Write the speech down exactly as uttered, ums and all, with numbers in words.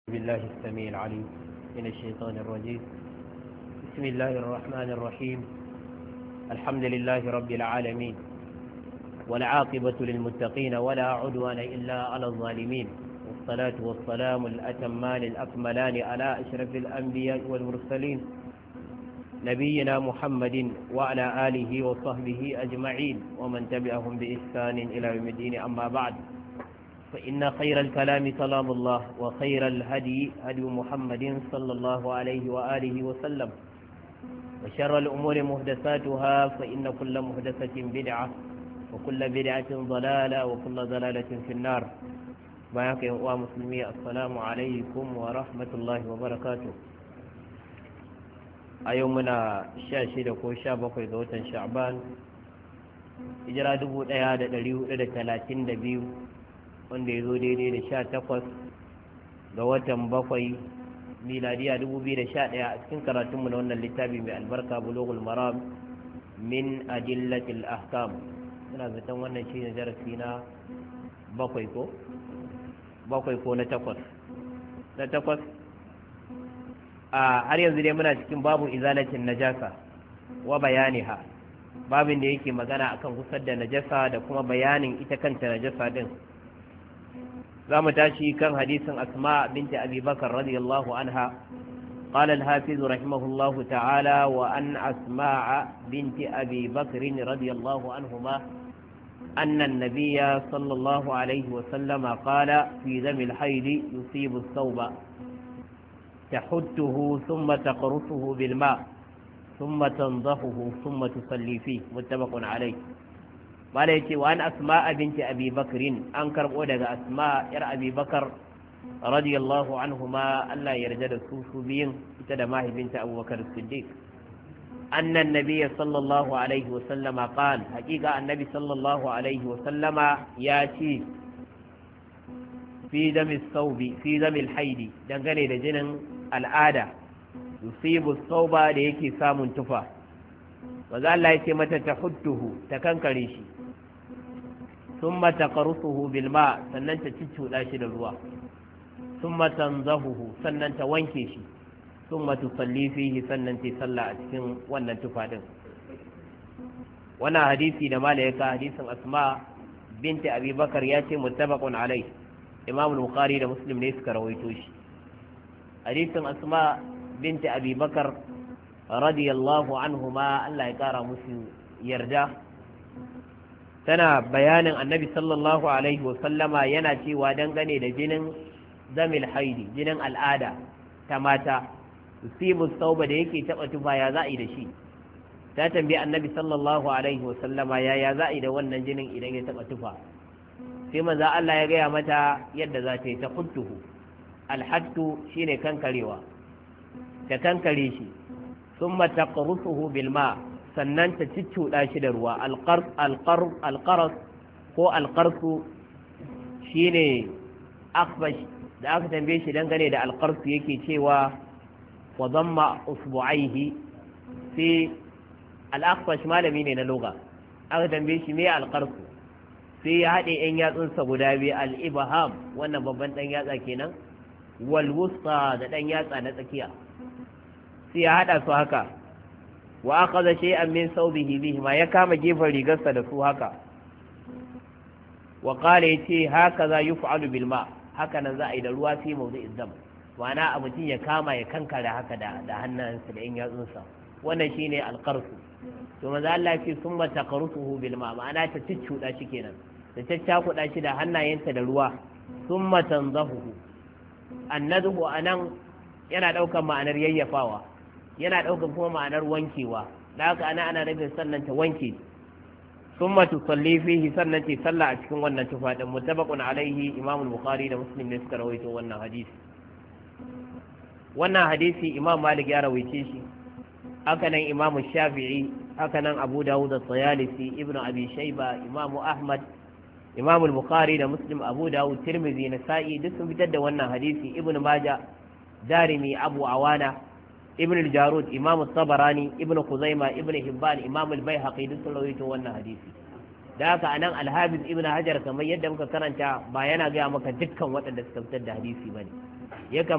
بالله السميع العليم من الشيطان الرجيم. بسم الله الرحمن الرحيم. الحمد لله رب العالمين، والعاقبة للمتقين ولا عدوان إلا على الظالمين، والصلاة والسلام الأتمان الأكملان على أشرف الأنبياء والمرسلين نبينا محمد وعلى آله وصحبه أجمعين ومن تبعهم بإحسان إلى يوم الدين. أما بعد، فإن خير الكلام كلام الله، وخير الهدي هدي محمد صلى الله عليه وآله وسلم، وشر الأمور محدثاتها، فإن كل محدثة بدعة، وكل بدعة ضلالة، وكل ضلالة في النار. بارك يا مسلمي، السلام عليكم ورحمة الله وبركاته. أيومنا شاشة كو شابك دوتا شعبان إجراء دبو الأيادة دليو إلى ثلاثين دبيو، wanda ya zo daidai da sha takwas ga watan bakwai miladiya dubu biyu da sha ɗaya a cikin karatunmu na wannan littafi mai albarka bulughul maram min adillatil ahkam. muna zaton wannan shi ne darasi na bakwai ko bakwai ko na takwas na takwas a har yanzu dai muna cikin babu izalatin najasa wa bayaniha, babin da yake magana akan kusar da najasa da kuma bayanin ita kanta najasa din. za mu tashi kan hadisin asma binti abi bakar radiyallahu anha. قال الحافظ رحمه الله تعالى وأن أسماء بنت أبي بكر رضي الله عنهما أن النبي صلى الله عليه وسلم قال في دم الحيض يصيب الثوب تحته ثم تقرصه بالماء ثم تنضحه ثم تصلي فيه. متفق عليه. bala yace wa an asma binti abi bakrin, an karbo daga asma yar abi bakar radiyallahu anhuma, Allah ya yarda da su su biyin, ita da mahaifinta abubakar siddiq. anna annabiyya sallallahu alaihi wa sallama qala, haqiqa annabi sallallahu alaihi wa sallama ya ce fi dami thawbi fi dami alhaidi, dangane da jinin al'ada, yusibu thawba, da yake samun tufa. maza Allah ya ce mata ta hudduhu, ta kankare shi, thumma taqrusuhu bil ma, sannan ta ciccuda shi da ruwa, thumma tanzahuhu, sannan ta wanke shi, thumma tusalli fihi, sannan ta salla a cikin wannan tufa din. wannan hadisi da malaika hadisin asma binti abi bakar ya ce muttafaqun alai, imam al-bukhari da muslim ne suka rawaito shi. hadisin asma binti abi bakar radiyallahu anhuma, Allah ya kara musu yarda, tana bayanin annabi sallallahu alaihi wasallama yana cewa dangane da jinin zamil haidi, jinin al'ada ta mata, yusibu sauba, da yake taba tufa, ya za'i da shi. ta tambayi annabi sallallahu alaihi wasallama ya ya za'i da wannan jinin idan ya taba tufa. sai manzo Allah ya gaya mata yadda za ta yi. ta khudduhu, alhattu shine kankarewa, ta kankare shi, thumma taqrusuhu bil ma, sannan ta ciccuda shi da ruwa. alqar alqar alqaras ko alqarsu shine akhbash, da aka tambaye shi dangane da alqarsu yake cewa wa damma usbu'aihi. sai al-akhbash malami ne na lugha, aka tambaye shi me alqarsu, sai ya hade yan yatsunsa guda biyu, al-ibham wannan babban dan yatsa kenan, wal wusta da dan yatsa na tsakiya, sai ya hada su haka. wa akhadha shay'an min thawbihi bihi ma, ya kama gefen rigarsa da su haka. wa qala yace hakaza yuf'alu bil ma, haka nan za a yi da ruwa fi mawdi'iz dam, ma'ana a mutum ya kama ya kankare haka da da hannunsa da yan yatsunsa. wannan shine alqarsu. to manzo Allah ya ce summa taqrusuhu bil ma, ma'ana ta ciccuda shi kenan, ta caccakuda shi da hannayenta da ruwa. summa tanzahu, annadhu anan yana daukan ma'anar yayyafawa, yana ɗaukar kuma ma'anar wankewa, da haka ana ana nufin sannan ta wanke. summa tusalli fihi, sannan ta salla a cikin wannan tufa din. muttafaqun alaihi, imam al-bukhari da muslim ne suka rawaito wannan hadisi. wannan hadisi imam malik ya rawaice shi, haka nan imam shafi'i, haka nan abu dawud at-tayalisi, ibnu abi shayba, imam ahmad, imam al-bukhari da muslim, abu dawud, tirmidhi, nasa'i, duk sun fitar da wannan hadisi. ibnu majah, darimi, abu awana, ibn al-jarud, imam al-tabarani, ibn khuzaima, ibn hibban, imam al-baihaqi, duk sun rawaito wannan hadisi. da haka anan al-hafiz ibn hajar kamar yadda muka karanta ba yana ga maka dukkan waɗanda suka fitar da hadisi bane, yakan